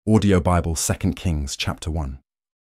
Audio Bible 2 Kings chapter 1.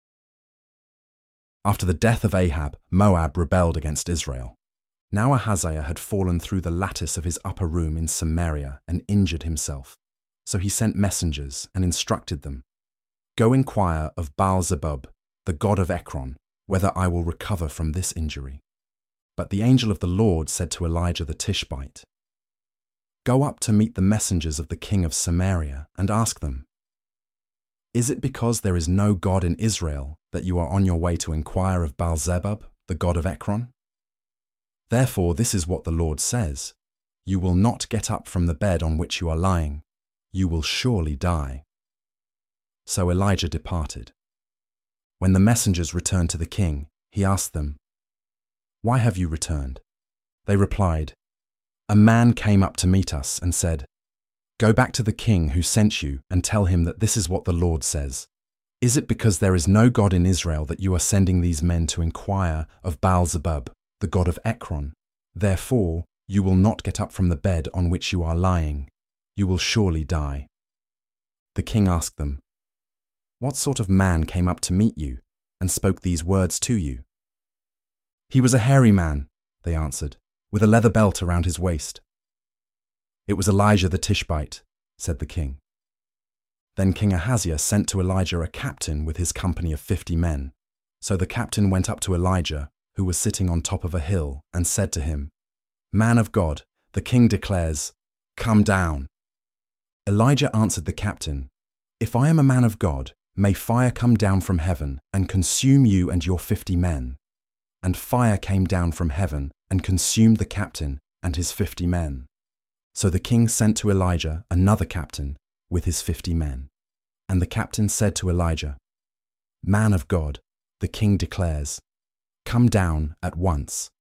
After the death of Ahab, Moab rebelled against Israel. Now Ahaziah had fallen through the lattice of his upper room in Samaria and injured himself. So he sent messengers and instructed them, "Go inquire of Baal-zebub, the god of Ekron, whether I will recover from this injury." But the angel of the Lord said to Elijah the Tishbite, "Go up to meet the messengers of the king of Samaria and ask them, 'Is it because there is no God in Israel that you are on your way to inquire of Baal-zebub, the god of Ekron? Therefore this is what the Lord says, you will not get up from the bed on which you are lying. You will surely die.'" So Elijah departed. When the messengers returned to the king, he asked them, "Why have you returned?" They replied, "A man came up to meet us and said, 'Go back to the king who sent you and tell him that this is what the Lord says. Is it because there is no God in Israel that you are sending these men to inquire of Baal-zebub, the god of Ekron? Therefore you will not get up from the bed on which you are lying. You will surely die.'" The king asked them, "What sort of man came up to meet you and spoke these words to you?" "He was a hairy man," they answered, "with a leather belt around his waist." "It was Elijah the Tishbite," said the king. Then King Ahaziah sent to Elijah a captain with his company of 50 men. So the captain went up to Elijah, who was sitting on top of a hill, and said to him, "Man of God, the king declares, 'Come down.'" Elijah answered the captain, "If I am a man of God, may fire come down from heaven and consume you and your 50 men." And fire came down from heaven and consumed the captain and his 50 men. So the king sent to Elijah another captain with his 50 men. And the captain said to Elijah, "Man of God, the king declares, 'Come down at once.'"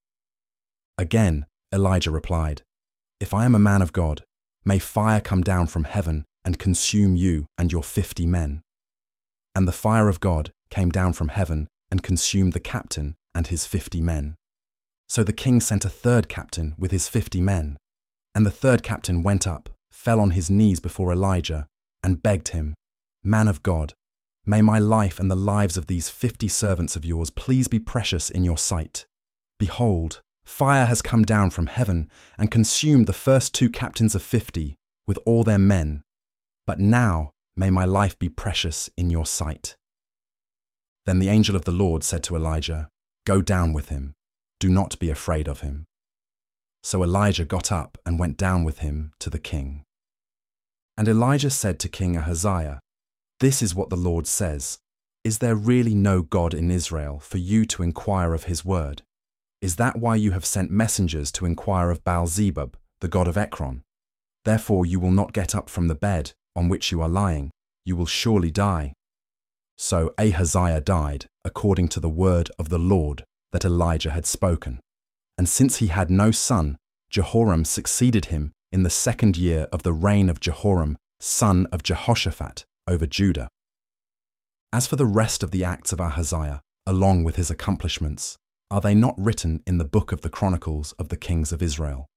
Again Elijah replied, "If I am a man of God, may fire come down from heaven and consume you and your 50 men." And the fire of God came down from heaven and consumed the captain and his 50 men. So the king sent a third captain with his 50 men. And the third captain went up, fell on his knees before Elijah, and begged him, "Man of God, may my life and the lives of these 50 servants of yours please be precious in your sight. Behold, fire has come down from heaven and consumed the first 2 captains of 50 with all their men. But now may my life be precious in your sight." Then the angel of the Lord said to Elijah, "Go down with him. Do not be afraid of him." So Elijah got up and went down with him to the king. And Elijah said to King Ahaziah, "This is what the Lord says. Is there really no God in Israel for you to inquire of his word? Is that why you have sent messengers to inquire of Baal-zebub, the god of Ekron? Therefore you will not get up from the bed on which you are lying. You will surely die." So Ahaziah died according to the word of the Lord that Elijah had spoken. And since he had no son, Jehoram succeeded him in the 2nd year of the reign of Jehoram, son of Jehoshaphat, over Judah. As for the rest of the acts of Ahaziah, along with his accomplishments, are they not written in the book of the Chronicles of the Kings of Israel?